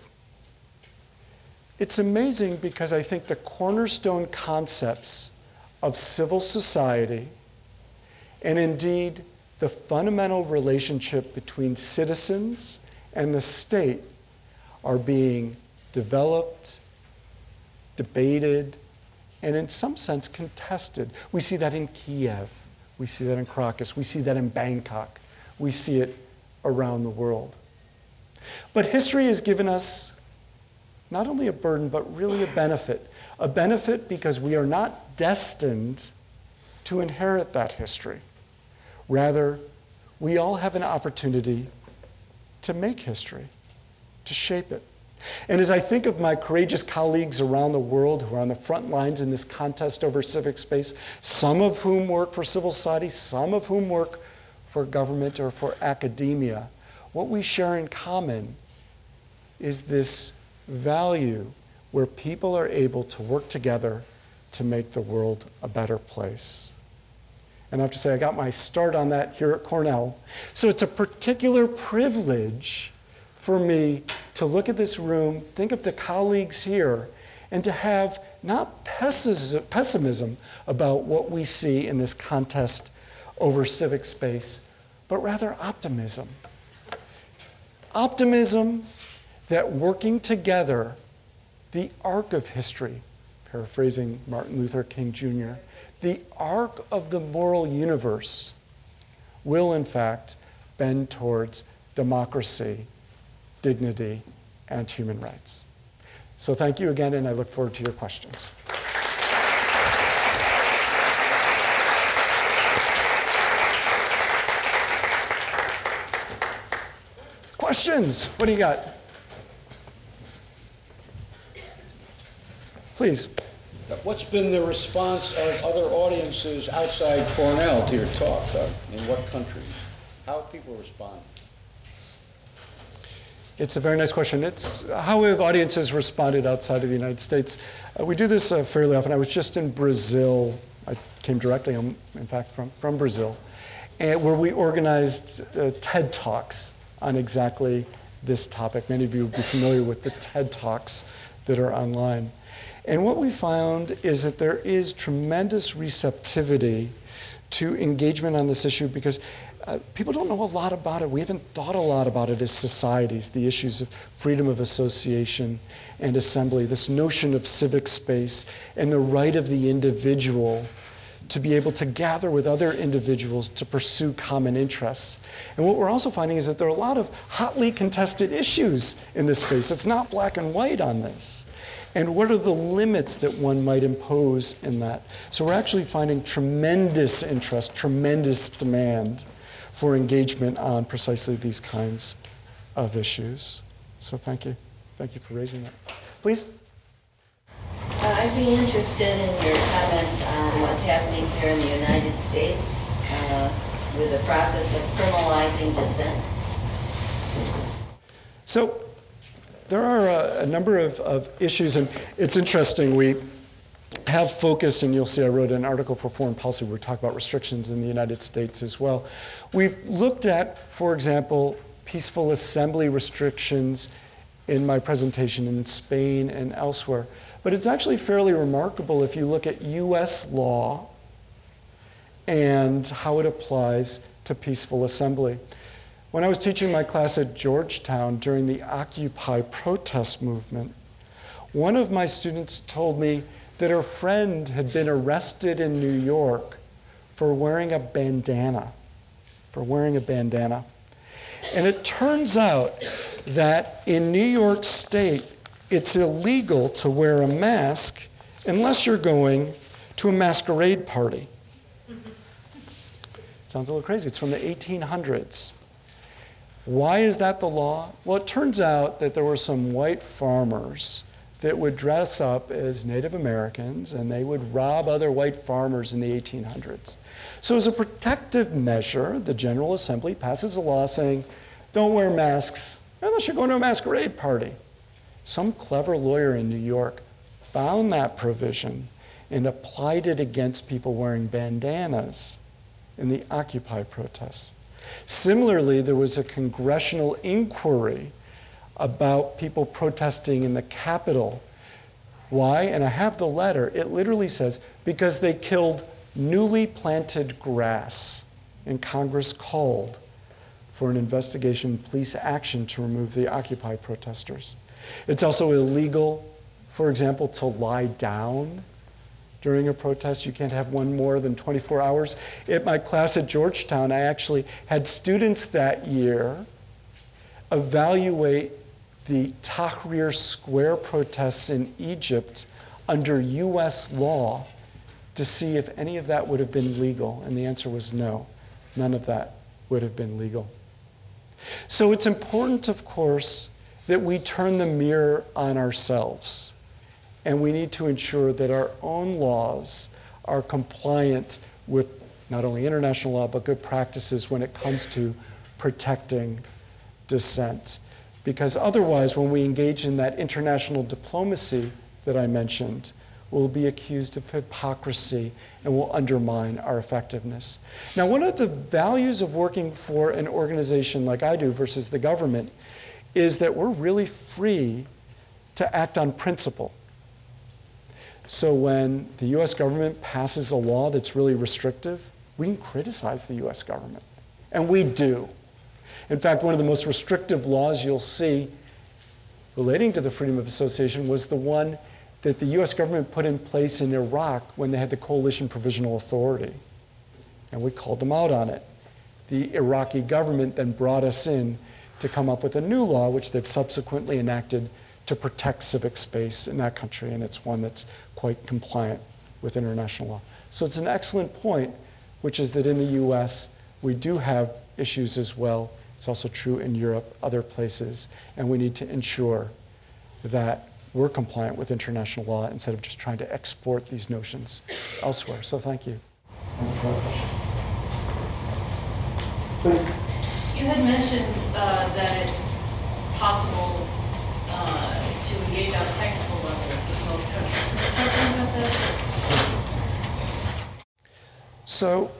It's amazing because I think the cornerstone concepts of civil society, and indeed the fundamental relationship between citizens and the state, are being developed, debated, and in some sense contested. We see that in Kiev, we see that in Caracas, we see that in Bangkok, we see it around the world. But history has given us not only a burden, but really a benefit. A benefit because we are not destined to inherit that history. Rather, we all have an opportunity to make history, to shape it. And as I think of my courageous colleagues around the world who are on the front lines in this contest over civic space, some of whom work for civil society, some of whom work for government or for academia, what we share in common is this value where people are able to work together to make the world a better place. And I have to say, I got my start on that here at Cornell. So it's a particular privilege for me to look at this room, think of the colleagues here, and to have not pessimism about what we see in this contest over civic space, but rather optimism. Optimism that working together, the arc of history, paraphrasing Martin Luther King Junior, the arc of the moral universe will in fact bend towards democracy, dignity, and human rights. So thank you again, and I look forward to your questions. Questions? What do you got? Please. What's been the response of other audiences outside Cornell to your talk, Doug? In what countries? How have people responded? It's a very nice question. It's how have audiences responded outside of the United States? Uh, we do this uh, fairly often. I was just in Brazil. I came directly, um, in fact, from, from Brazil, and where we organized uh, TED Talks on exactly this topic. Many of you will be familiar with the TED Talks that are online. And what we found is that there is tremendous receptivity to engagement on this issue because uh, people don't know a lot about it. We haven't thought a lot about it as societies, the issues of freedom of association and assembly, this notion of civic space and the right of the individual to be able to gather with other individuals to pursue common interests. And what we're also finding is that there are a lot of hotly contested issues in this space. It's not black and white on this. And what are the limits that one might impose in that? So we're actually finding tremendous interest, tremendous demand for engagement on precisely these kinds of issues. So thank you. Thank you for raising that. Please. Uh, I'd be interested in your comments on what's happening here in the United States uh, with the process of criminalizing dissent. So there are a, a number of, of issues, and it's interesting. We have focused, and you'll see I wrote an article for Foreign Policy where we talk about restrictions in the United States as well. We've looked at, for example, peaceful assembly restrictions in my presentation in Spain and elsewhere. But it's actually fairly remarkable if you look at U S law and how it applies to peaceful assembly. When I was teaching my class at Georgetown during the Occupy protest movement, one of my students told me that her friend had been arrested in New York for wearing a bandana, for wearing a bandana. And it turns out that in New York State, it's illegal to wear a mask unless you're going to a masquerade party. Sounds a little crazy. It's from the eighteen hundreds. Why is that the law? Well, it turns out that there were some white farmers that would dress up as Native Americans, and they would rob other white farmers in the eighteen hundreds. So as a protective measure, the General Assembly passes a law saying, don't wear masks unless you're going to a masquerade party. Some clever lawyer in New York found that provision and applied it against people wearing bandanas in the Occupy protests. Similarly, there was a congressional inquiry about people protesting in the Capitol. Why? And I have the letter. It literally says, because they killed newly planted grass, and Congress called for an investigation, police action to remove the Occupy protesters. It's also illegal, for example, to lie down during a protest. You can't have one more than twenty-four hours. At my class at Georgetown, I actually had students that year evaluate the Tahrir Square protests in Egypt under U S law to see if any of that would have been legal. And the answer was no, none of that would have been legal. So it's important, of course, that we turn the mirror on ourselves. And we need to ensure that our own laws are compliant with not only international law, but good practices when it comes to protecting dissent. Because otherwise, when we engage in that international diplomacy that I mentioned, we'll be accused of hypocrisy and will undermine our effectiveness. Now, one of the values of working for an organization like I do versus the government is that we're really free to act on principle. So when the U S government passes a law that's really restrictive, we can criticize the U S government, and we do. In fact, one of the most restrictive laws you'll see relating to the freedom of association was the one that the U S government put in place in Iraq when they had the Coalition Provisional Authority. And we called them out on it. The Iraqi government then brought us in to come up with a new law, which they've subsequently enacted to protect civic space in that country, and it's one that's quite compliant with international law. So it's an excellent point, which is that in the U S, we do have issues as well. It's also true in Europe, other places, and we need to ensure that we're compliant with international law instead of just trying to export these notions elsewhere. So thank you. Please. You had mentioned uh, that it's possible uh, to engage on a technical level with most countries. Can you talk about that? So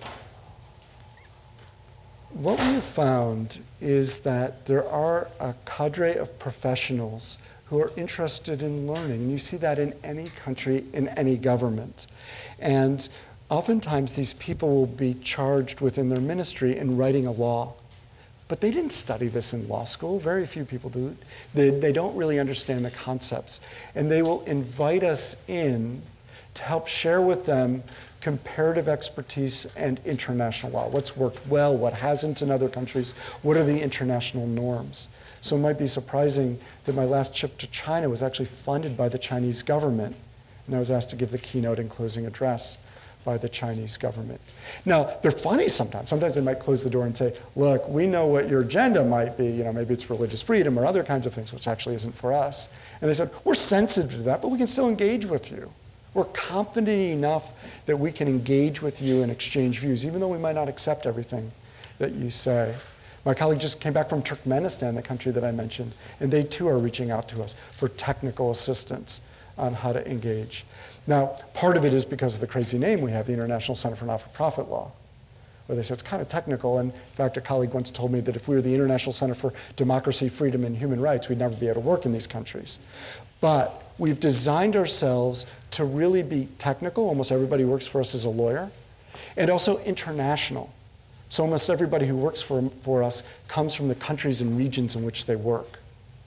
what we have found is that there are a cadre of professionals who are interested in learning. And you see that in any country, in any government. And oftentimes these people will be charged within their ministry in writing a law. But they didn't study this in law school. Very few people do. They, they don't really understand the concepts. And they will invite us in to help share with them comparative expertise and international law. What's worked well, what hasn't in other countries, what are the international norms? So it might be surprising that my last trip to China was actually funded by the Chinese government, and I was asked to give the keynote and closing address by the Chinese government. Now, they're funny sometimes. Sometimes they might close the door and say, look, we know what your agenda might be. You know, maybe it's religious freedom or other kinds of things, which actually isn't for us. And they said, we're sensitive to that, but we can still engage with you. We're confident enough that we can engage with you and exchange views, even though we might not accept everything that you say. My colleague just came back from Turkmenistan, the country that I mentioned, and they too are reaching out to us for technical assistance on how to engage. Now, part of it is because of the crazy name we have, the International Center for Not-for-Profit Law, where they say it's kind of technical. And in fact, a colleague once told me that if we were the International Center for Democracy, Freedom, and Human Rights, we'd never be able to work in these countries. But we've designed ourselves to really be technical. Almost everybody who works for us is a lawyer, and also international. So almost everybody who works for, for us comes from the countries and regions in which they work.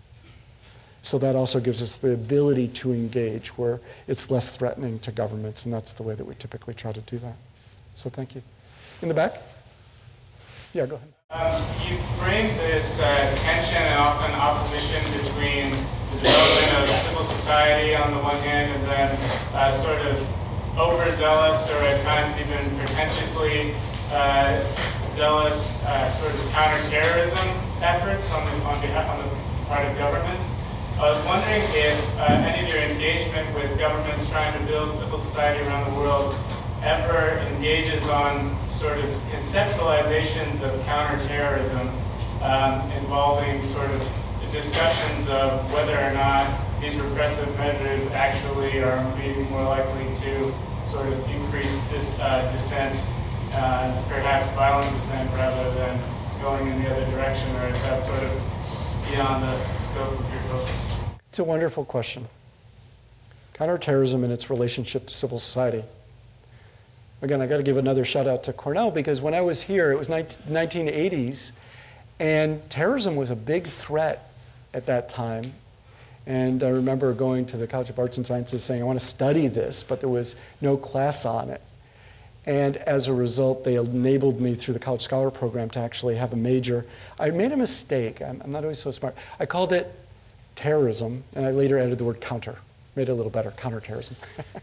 So that also gives us the ability to engage where it's less threatening to governments, and that's the way that we typically try to do that. So thank you. In the back? Yeah, go ahead. Um, you framed this uh, tension and often opposition between the development of civil society on the one hand and then uh, sort of overzealous or at times even pretentiously uh, zealous uh, sort of counterterrorism efforts on, the, on behalf on the part of governments. I was wondering if uh, any of your engagement with governments trying to build civil society around the world ever engages on sort of conceptualizations of counterterrorism um, involving sort of discussions of whether or not these repressive measures actually are maybe more likely to sort of increase dis, uh, dissent, uh, perhaps violent dissent, rather than going in the other direction, or is that sort of beyond the scope of your focus? It's a wonderful question. Counterterrorism and its relationship to civil society. Again, I got to give another shout out to Cornell, because when I was here, it was nineteen eighties, and terrorism was a big threat at that time. And I remember going to the College of Arts and Sciences saying, I want to study this, but there was no class on it. And as a result, they enabled me through the College Scholar Program to actually have a major. I made a mistake. I'm, I'm not always so smart. I called it terrorism, and I later added the word counter. Made it a little better, counterterrorism.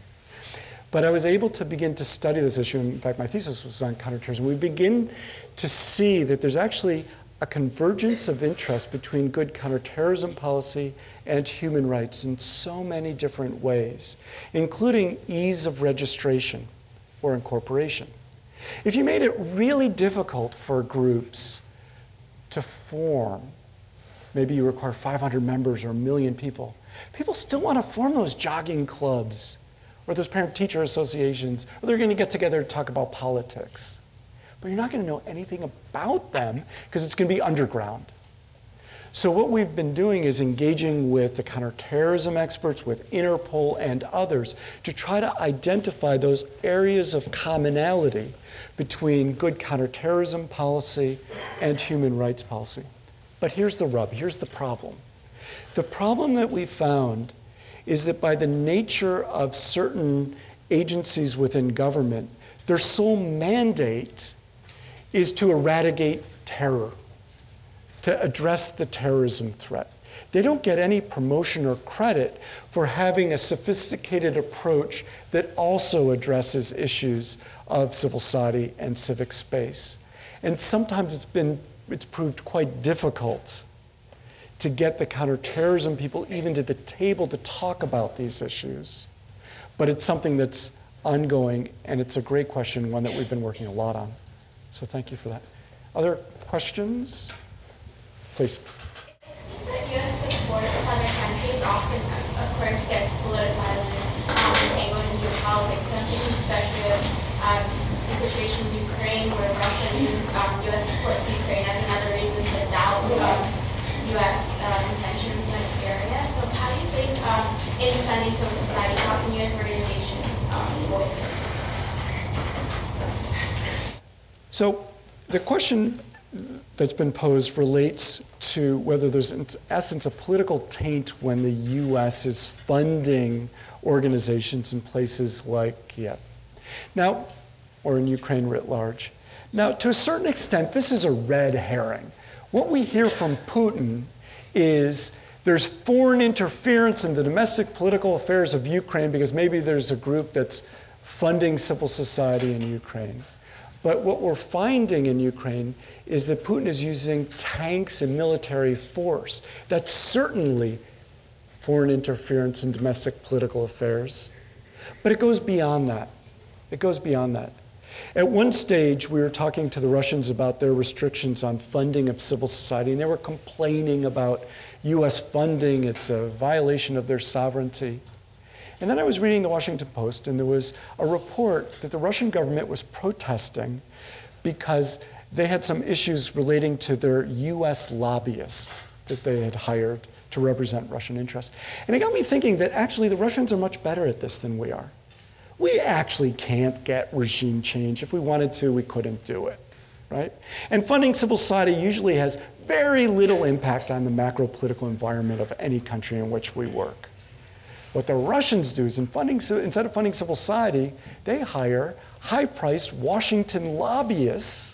But I was able to begin to study this issue. In fact, my thesis was on counterterrorism. We begin to see that there's actually a convergence of interest between good counterterrorism policy and human rights in so many different ways, including ease of registration or incorporation. If you made it really difficult for groups to form, maybe you require five hundred members or a million people, people still want to form those jogging clubs or those parent-teacher associations, or they're going to get together to talk about politics. But you're not going to know anything about them because it's going to be underground. So what we've been doing is engaging with the counterterrorism experts, with Interpol and others, to try to identify those areas of commonality between good counterterrorism policy and human rights policy. But here's the rub, here's the problem. The problem that we found is that by the nature of certain agencies within government, their sole mandate is to eradicate terror, to address the terrorism threat. They don't get any promotion or credit for having a sophisticated approach that also addresses issues of civil society and civic space. And sometimes it's been, it's proved quite difficult to get the counterterrorism people even to the table to talk about these issues. But it's something that's ongoing, and it's a great question, one that we've been working a lot on. So thank you for that. Other questions? Please. It seems that U S support of other countries often, of course, gets politicized and um, entangled in geopolitics. So I'm thinking especially of um, the situation in Ukraine, where Russia used um, U S support to Ukraine as another reason to doubt um, U S uh, intentions in that area. So how do you think, um, in funding civil society, how can U S organizations um, avoid this? So the question that's been posed relates to whether there's, in essence, a political taint when the U S is funding organizations in places like Kiev. Now, or in Ukraine writ large. Now, to a certain extent, this is a red herring. What we hear from Putin is there's foreign interference in the domestic political affairs of Ukraine because maybe there's a group that's funding civil society in Ukraine. But what we're finding in Ukraine is that Putin is using tanks and military force. That's certainly foreign interference in domestic political affairs. But it goes beyond that. It goes beyond that. At one stage, we were talking to the Russians about their restrictions on funding of civil society, and they were complaining about U S funding. It's a violation of their sovereignty. And then I was reading the Washington Post, and there was a report that the Russian government was protesting because they had some issues relating to their U S lobbyist that they had hired to represent Russian interests. And it got me thinking that actually the Russians are much better at this than we are. We actually can't get regime change. If we wanted to, we couldn't do it, right? And funding civil society usually has very little impact on the macro political environment of any country in which we work. What the Russians do is in funding, instead of funding civil society, they hire high-priced Washington lobbyists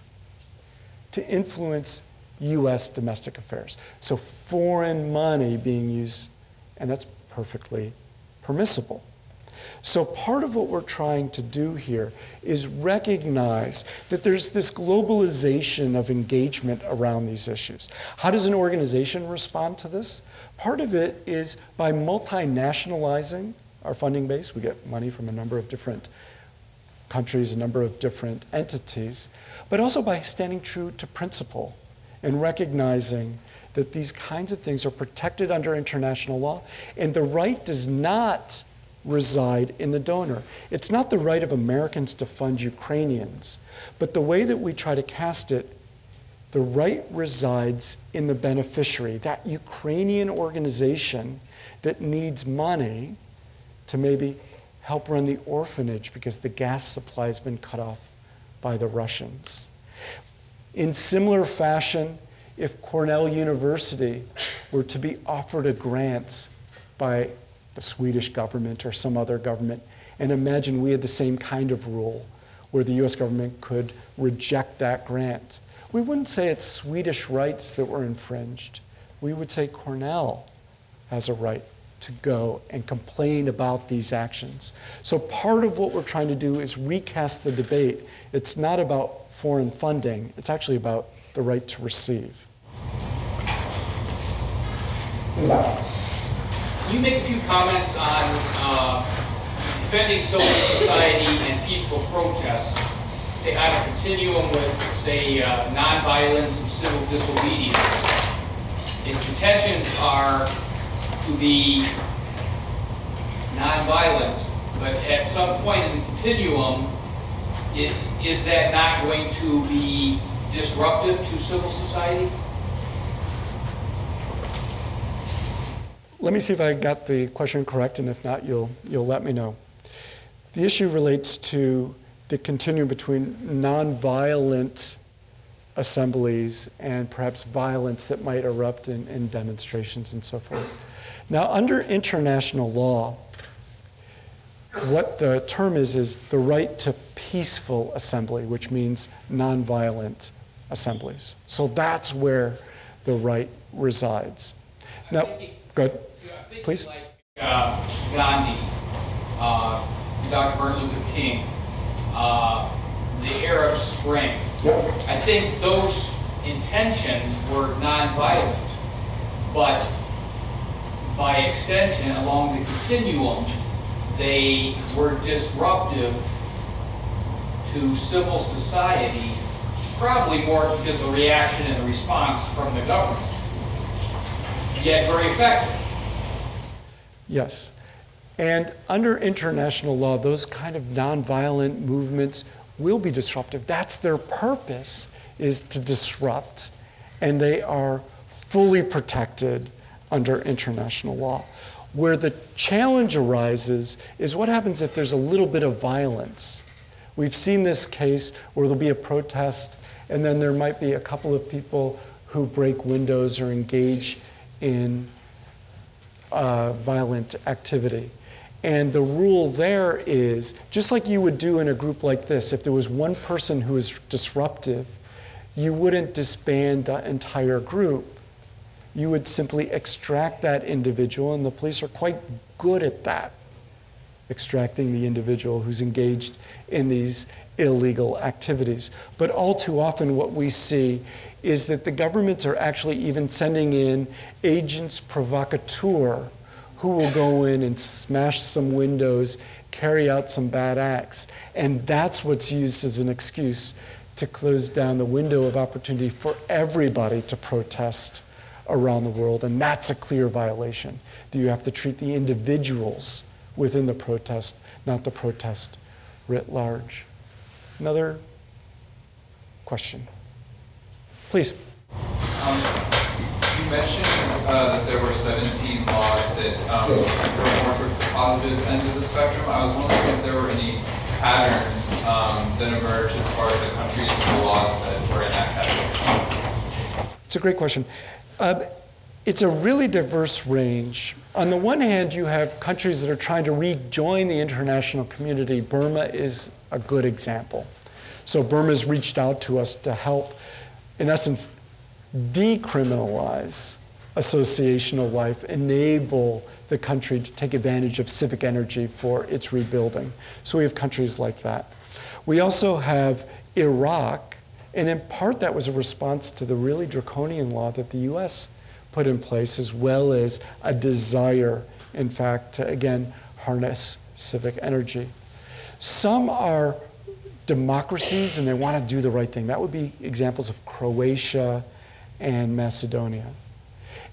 to influence U S domestic affairs. So foreign money being used, and that's perfectly permissible. So part of what we're trying to do here is recognize that there's this globalization of engagement around these issues. How does an organization respond to this? Part of it is by multinationalizing our funding base. We get money from a number of different countries, a number of different entities, but also by standing true to principle and recognizing that these kinds of things are protected under international law, and the right does not reside in the donor. It's not the right of Americans to fund Ukrainians, but the way that we try to cast it, the right resides in the beneficiary, that Ukrainian organization that needs money to maybe help run the orphanage because the gas supply has been cut off by the Russians. In similar fashion, if Cornell University were to be offered a grant by the Swedish government or some other government, and imagine we had the same kind of rule where the U S government could reject that grant, we wouldn't say it's Swedish rights that were infringed. We would say Cornell has a right to go and complain about these actions. So part of what we're trying to do is recast the debate. It's not about foreign funding, it's actually about the right to receive. Can you make a few comments on uh, defending civil society and peaceful protests? Say on a continuum with, say, uh, nonviolence and civil disobedience. If intentions are to be nonviolent, but at some point in the continuum, it, is that not going to be disruptive to civil society? Let me see if I got the question correct, and if not, you'll, you'll let me know. The issue relates to the continuum between nonviolent assemblies and perhaps violence that might erupt in, in demonstrations and so forth. Now, under international law, what the term is is the right to peaceful assembly, which means nonviolent assemblies. So that's where the right resides. Now, go ahead, please. Like uh, Gandhi, uh, Doctor Martin Luther King, uh, the Arab Spring. I think those intentions were nonviolent, but by extension, along the continuum, they were disruptive to civil society, probably more because of the reaction and the response from the government, yet very effective. Yes. And under international law, those kind of nonviolent movements will be disruptive. That's their purpose, is to disrupt, and they are fully protected under international law. Where the challenge arises is what happens if there's a little bit of violence. We've seen this case where there'll be a protest, and then there might be a couple of people who break windows or engage in uh, violent activity. And the rule there is, just like you would do in a group like this, if there was one person who was disruptive, you wouldn't disband the entire group. You would simply extract that individual, and the police are quite good at that, extracting the individual who's engaged in these illegal activities. But all too often what we see is that the governments are actually even sending in agents provocateurs who will go in and smash some windows, carry out some bad acts. And that's what's used as an excuse to close down the window of opportunity for everybody to protest around the world. And that's a clear violation. That you have to treat the individuals within the protest, not the protest writ large. Another question? Please. Um, you mentioned uh, that there were seventeen laws that um, were more towards the positive end of the spectrum. I was wondering if there were any patterns um, that emerged as far as the countries and the laws that were in that category. It's a great question. Uh, it's a really diverse range. On the one hand, you have countries that are trying to rejoin the international community. Burma is a good example. So Burma's reached out to us to help, in essence, decriminalize associational life, enable the country to take advantage of civic energy for its rebuilding. So we have countries like that. We also have Iraq, and in part that was a response to the really draconian law that the U S put in place, as well as a desire, in fact, to again harness civic energy. Some are democracies and they want to do the right thing. That would be examples of Croatia and Macedonia.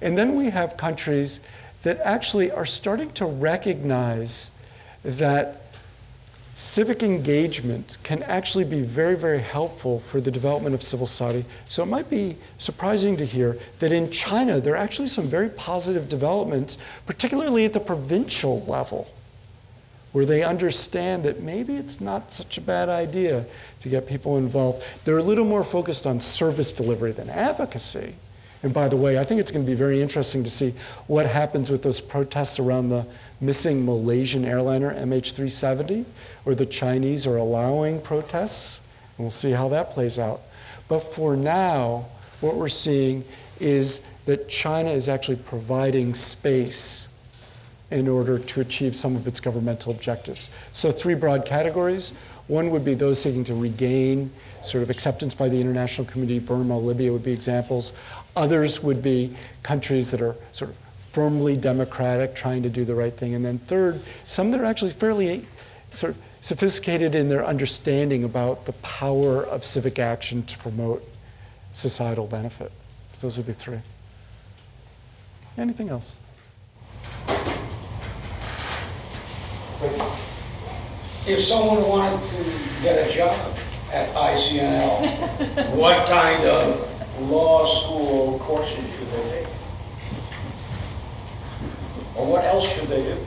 And then we have countries that actually are starting to recognize that civic engagement can actually be very, very helpful for the development of civil society. So it might be surprising to hear that in China, there are actually some very positive developments, particularly at the provincial level, where they understand that maybe it's not such a bad idea to get people involved. They're a little more focused on service delivery than advocacy. And by the way, I think it's going to be very interesting to see what happens with those protests around the missing Malaysian airliner M H three seventy, where the Chinese are allowing protests. And we'll see how that plays out. But for now, what we're seeing is that China is actually providing space in order to achieve some of its governmental objectives. So three broad categories. One would be those seeking to regain sort of acceptance by the international community. Burma, Libya would be examples. Others would be countries that are sort of firmly democratic, trying to do the right thing. And then third, some that are actually fairly sort of sophisticated in their understanding about the power of civic action to promote societal benefit. Those would be three. Anything else? If someone wanted to get a job at I C N L, what kind of law school courses should they take? Or what else should they do?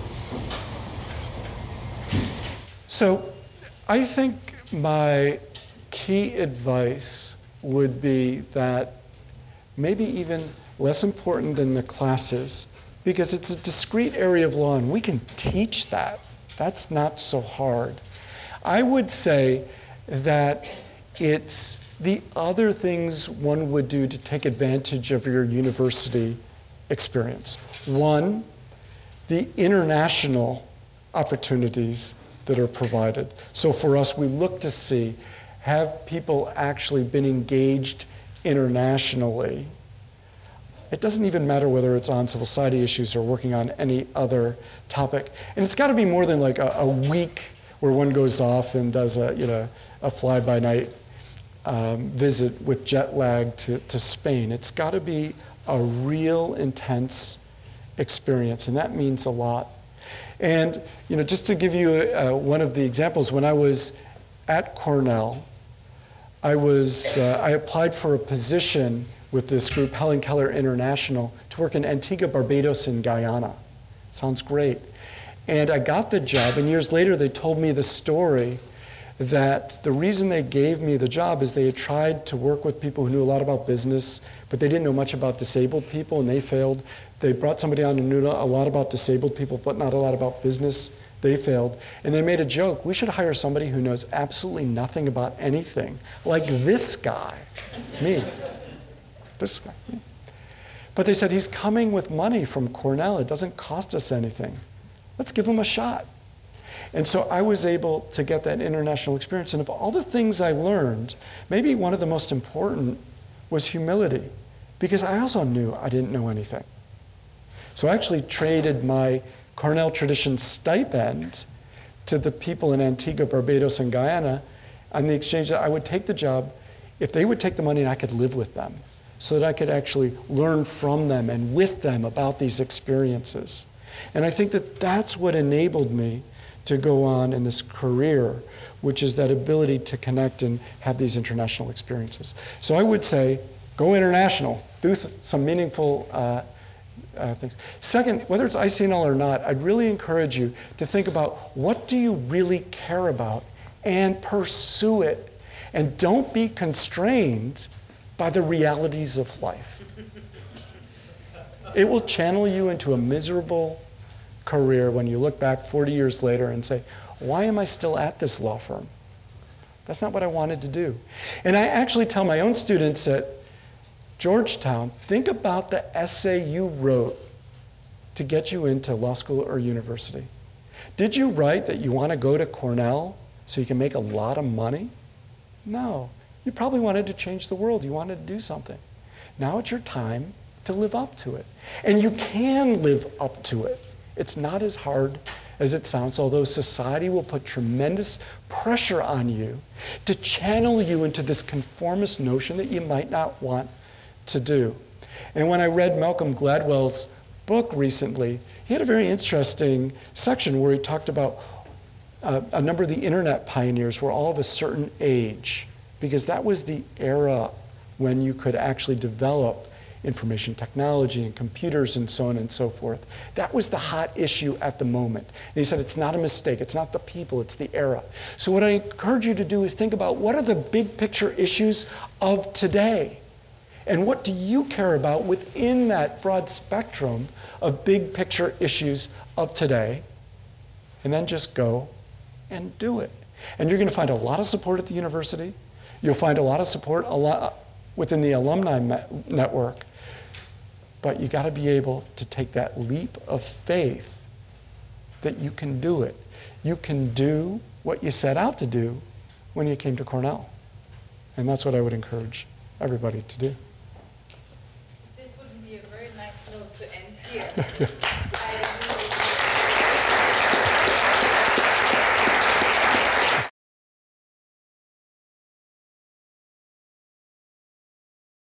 So I think my key advice would be that maybe even less important than the classes, because it's a discrete area of law and we can teach that. That's not so hard. I would say that it's the other things one would do to take advantage of your university experience. One, the international opportunities that are provided. So for us, we look to see, have people actually been engaged internationally? It doesn't even matter whether it's on civil society issues or working on any other topic. And it's got to be more than like a, a week where one goes off and does a, you know, a fly-by-night um, visit with jet lag to, to Spain. It's got to be a real intense experience, and that means a lot. And you know, just to give you uh, one of the examples, when I was at Cornell, I was uh, I applied for a position with this group, Helen Keller International, to work in Antigua, Barbados, and Guyana. Sounds great. And I got the job, and years later they told me the story that the reason they gave me the job is they had tried to work with people who knew a lot about business, but they didn't know much about disabled people, and they failed. They brought somebody on who knew a lot about disabled people, but not a lot about business. They failed. And they made a joke, we should hire somebody who knows absolutely nothing about anything, like this guy, me. This guy. Me. But they said, he's coming with money from Cornell. It doesn't cost us anything. Let's give him a shot. And so I was able to get that international experience. And of all the things I learned, maybe one of the most important was humility, because I also knew I didn't know anything. So I actually traded my Cornell tradition stipend to the people in Antigua, Barbados, and Guyana on the exchange that I would take the job if they would take the money and I could live with them, so that I could actually learn from them and with them about these experiences. And I think that that's what enabled me to go on in this career, which is that ability to connect and have these international experiences. So I would say, go international, do th- some meaningful uh, uh, things. Second, whether it's I C N L or not, I'd really encourage you to think about, what do you really care about, and pursue it. And don't be constrained by the realities of life. It will channel you into a miserable career when you look back forty years later and say, why am I still at this law firm? That's not what I wanted to do. And I actually tell my own students at Georgetown, think about the essay you wrote to get you into law school or university. Did you write that you want to go to Cornell so you can make a lot of money? No. You probably wanted to change the world. You wanted to do something. Now it's your time to live up to it. And you can live up to it. It's not as hard as it sounds, although society will put tremendous pressure on you to channel you into this conformist notion that you might not want to do. And when I read Malcolm Gladwell's book recently, he had a very interesting section where he talked about uh, a number of the internet pioneers were all of a certain age, because that was the era when you could actually develop information technology and computers and so on and so forth. That was the hot issue at the moment. And he said, it's not a mistake, it's not the people, it's the era. So what I encourage you to do is think about what are the big picture issues of today? And what do you care about within that broad spectrum of big picture issues of today? And then just go and do it. And you're going to find a lot of support at the university. You'll find a lot of support a lot within the alumni network. But you got to be able to take that leap of faith that you can do it. You can do what you set out to do when you came to Cornell. And that's what I would encourage everybody to do. This would be a very nice note to end here.